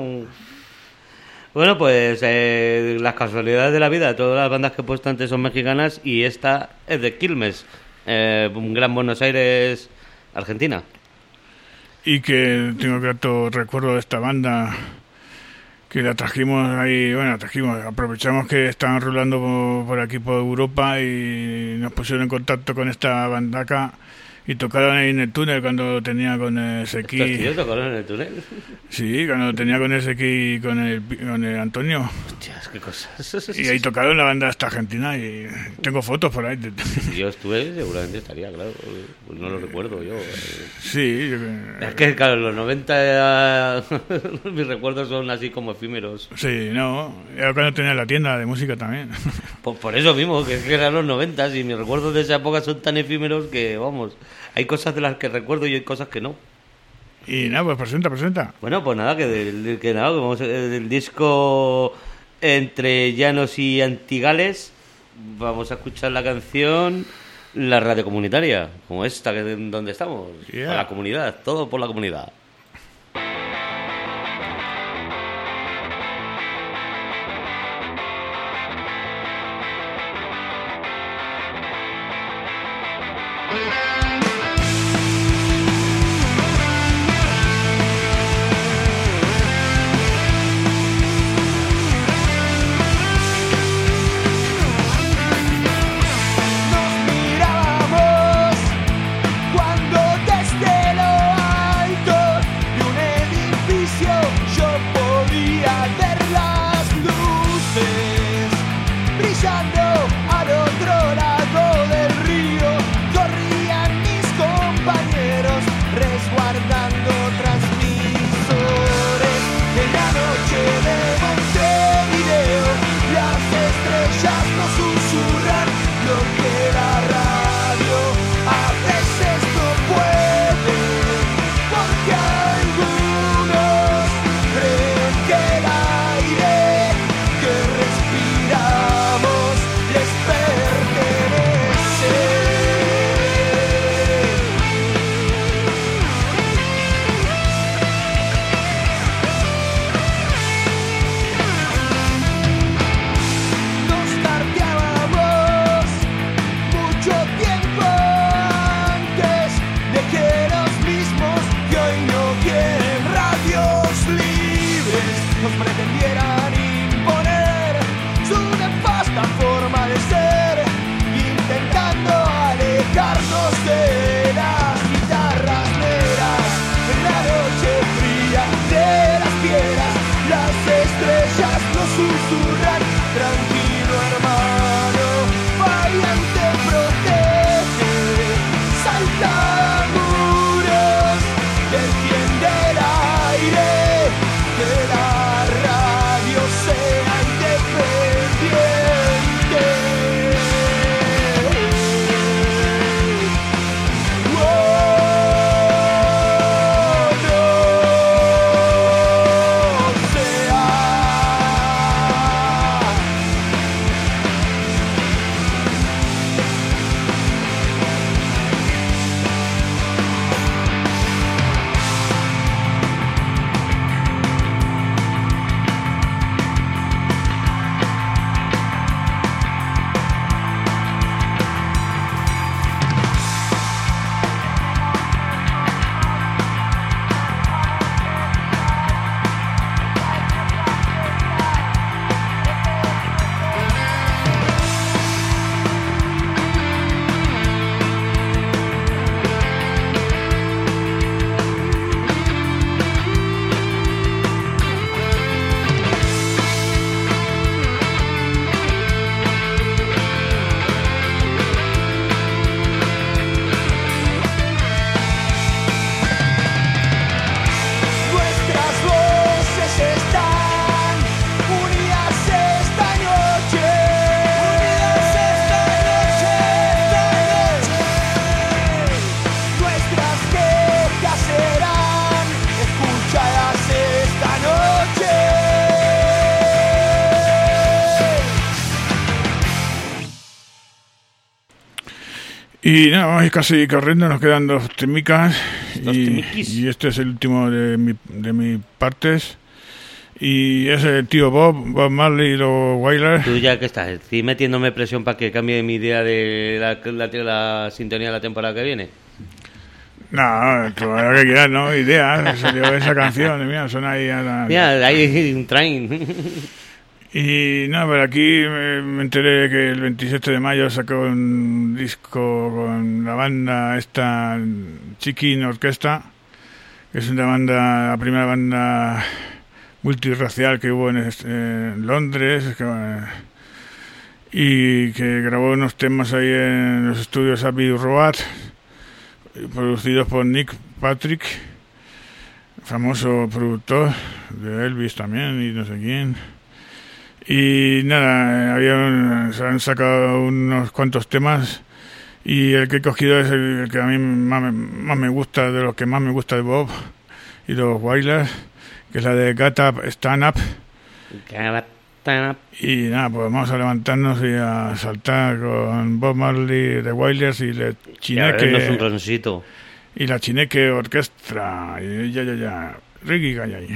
Bueno, pues las casualidades de la vida. Todas las bandas que he puesto antes son mexicanas y esta es de Quilmes, un Gran Buenos Aires, Argentina. y que tengo grato recuerdo de esta banda, que la trajimos ahí, aprovechamos que estaban rulando por aquí por Europa y nos pusieron en contacto con esta banda acá y tocaron ahí en el túnel cuando tenía con el Sequi. ¿Estos tíos tocaron en el túnel? Sí, cuando tenía con el Sequi y con el Antonio. Hostias, qué cosas. Y ahí tocaron la banda esta argentina y tengo fotos por ahí. Si yo estuve, seguramente estaría, claro. Pues no lo recuerdo yo. Sí. Es que, claro, en los 90 mis recuerdos son así como efímeros. Sí, no. Era cuando tenía la tienda de música también. Por eso mismo, que es que eran los 90 y mis recuerdos de esa época son tan efímeros que, vamos, hay cosas de las que recuerdo y hay cosas que no. Y nada, pues presenta. Bueno, pues nada, que vamos del disco Entre Llanos y Antigales, vamos a escuchar la canción La Radio Comunitaria, como esta, que es donde estamos, Yeah. a la comunidad, todo por la comunidad. Nos mirábamos cuando desde lo alto de un edificio yo podía ver las luces brillando al otro lado del río. Corrían mis compañeros resguardando transmisores. En la noche de Montevideo las estrellas nos susurran lo que la radio a veces no puede, porque algunos creen que el aire que respiramos les pertenece. Nos tardeábamos mucho tiempo antes de que los mismos que hoy no quieren radios libres nos pretendieran imponer su nefasta forma de ser, intentando alejarnos de las guitarras negras. En la noche fría de las piedras las estrellas nos susurran: tranquilo hermano, valiente protege, salta muros, defiende el aire, que la radio sea independiente. Nuestras voces están unidas esta noche. Nuestras quejas serán escuchadas esta noche. Y nada, vamos a ir casi corriendo, nos quedan dos temicas temiquis. y este es el último de mi partes. Y es el tío Bob Marley y los Wailers. Tú ya que estás, estoy metiéndome presión para que cambie mi idea de la sintonía de la temporada que viene. No, tú lo que quieras, ¿no? Ideas, salió esa canción, mira, suena ahí a la... Mira, hay un train. Y no, pero aquí me enteré que el 27 de mayo sacó un disco con la banda esta, Chicken Orchestra, que es una banda, la primera banda multirracial que hubo en Londres, y que grabó unos temas ahí en los estudios Abbey Road, producidos por Nick Patrick, famoso productor de Elvis también y no sé quién. Y nada, se han sacado unos cuantos temas y el que he cogido es el que a mí más me gusta, de los que más me gusta de Bob y los Wailers, que es la de Get Up, Stand Up. Y nada, pues vamos a levantarnos y a saltar con Bob Marley, The Wailers y la Chineque. Un roncito. Y la Chineque Orquestra. Y ya. Ricky Gallay.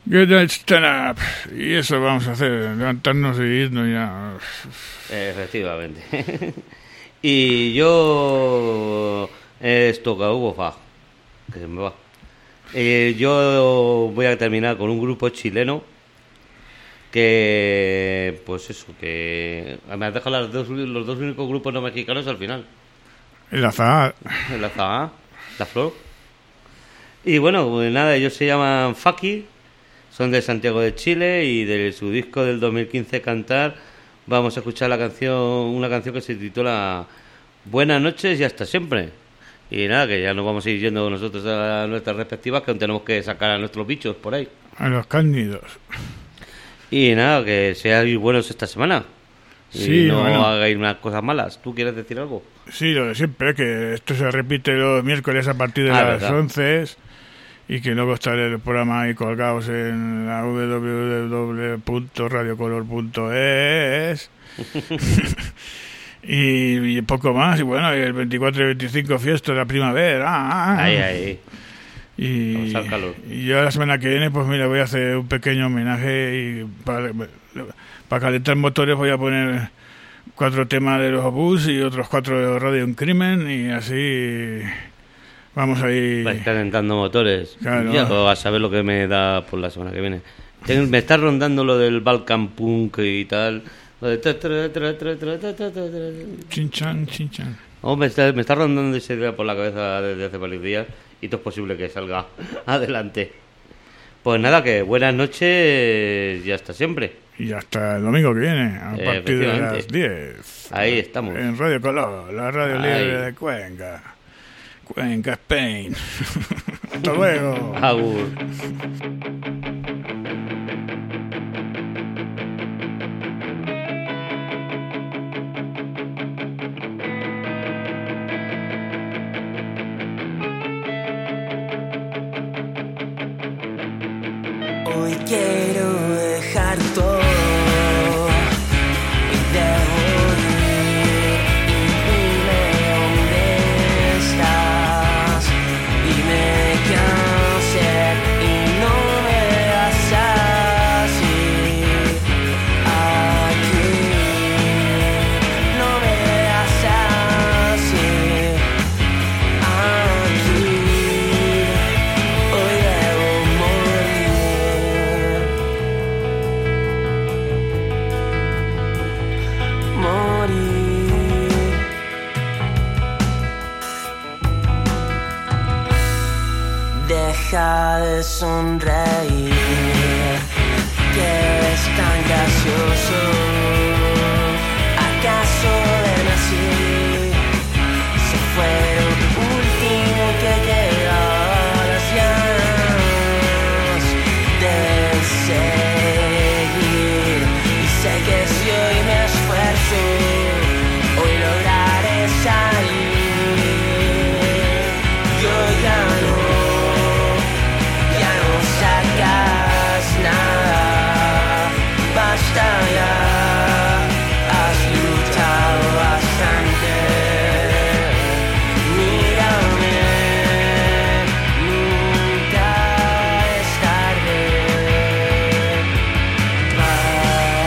Get that stand up. Y eso vamos a hacer, levantarnos y irnos ya. Efectivamente. Y yo esto que hubo que se me va. Yo voy a terminar con un grupo chileno que, pues eso, que me has dejado los dos únicos grupos no mexicanos al final. El Azahar. El Azahar, La Flor. Y bueno, pues nada, ellos se llaman Faki, son de Santiago de Chile y de su disco del 2015 Cantar vamos a escuchar una canción que se titula Buenas noches y hasta siempre. Y nada, que ya nos vamos a ir yendo nosotros a nuestras respectivas, que aún tenemos que sacar a nuestros bichos por ahí. A los cándidos. Y nada, que seáis buenos esta semana. Sí, y no bueno. hagáis unas cosas malas. ¿Tú quieres decir algo? Sí, lo de siempre, que esto se repite los miércoles a partir de las verdad. 11 y que luego estará el programa ahí colgados en la www.radiocolor.es y poco más. Y bueno, y el 24 y 25 fiesta de la primavera. Ahí. Y, vamos al calor. Y yo la semana que viene, pues mira, voy a hacer un pequeño homenaje y para calentar motores voy a poner 4 temas de los Obús y otros 4 de Radio Un Crimen y así vamos a ir... Vais calentando motores. Claro. Ya a saber lo que me da por la semana que viene. Me está rondando lo del Balkan Punk y tal. Lo de... Chinchan. Me está rondando esa idea por la cabeza desde hace varios días y todo es posible que salga adelante. Pues nada, que buenas noches y hasta siempre. Y hasta el domingo que viene, a partir de las 10. Ahí estamos. En Radio Color, la radio libre de Cuenca. Cuenca, Spain. Hasta luego. Agur. Hoy quiero dejar todo y debo ir. Y dime dónde estás. Dime qué hacer y no me veas así. Aquí no me veas así. Aquí hoy debo morir. Deja de sonreír, que es tan gracioso. ¿Acaso ven así? Se fue lo último que quedaba, las ganas de seguir. Y sé que si hoy me esfuerzo, hoy lograré salir. Yo ya no sacas nada, basta ya, has luchado bastante. Mírame, nunca es tarde para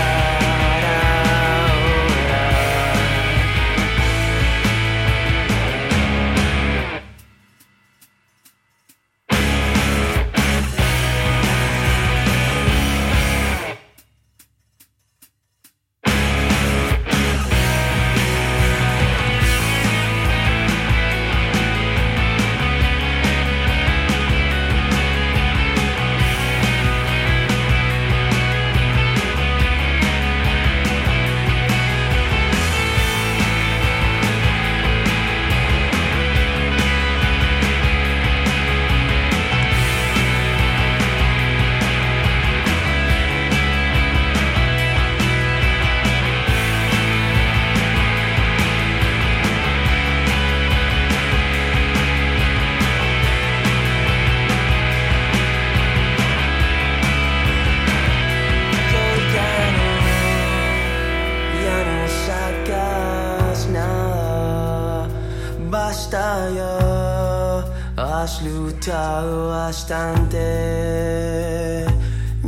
basta ya, has luchado bastante.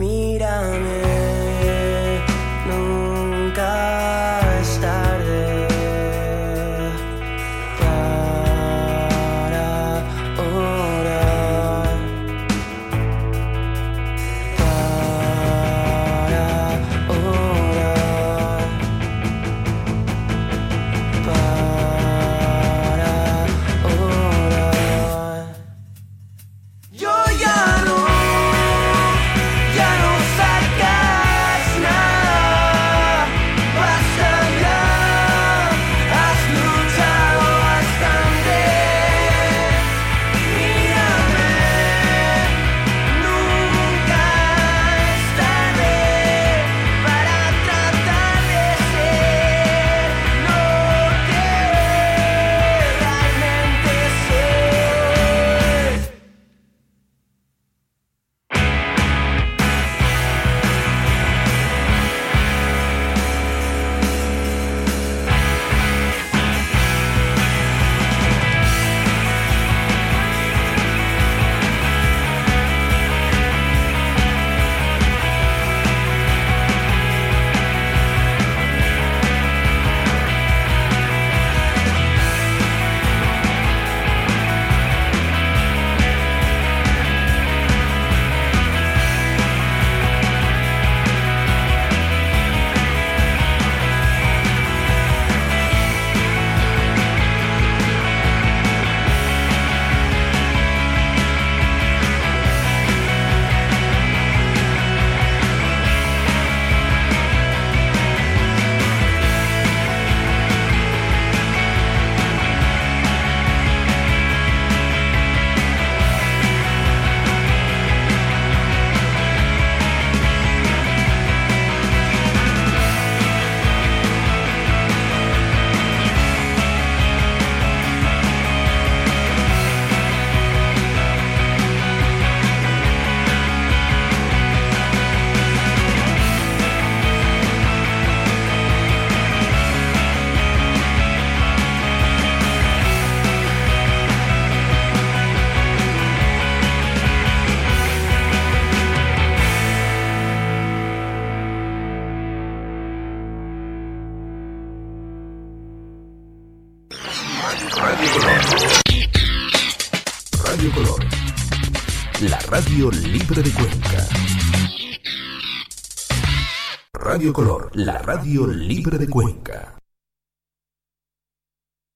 Radio Color, la radio libre de Cuenca. Radio Color, la radio libre de Cuenca.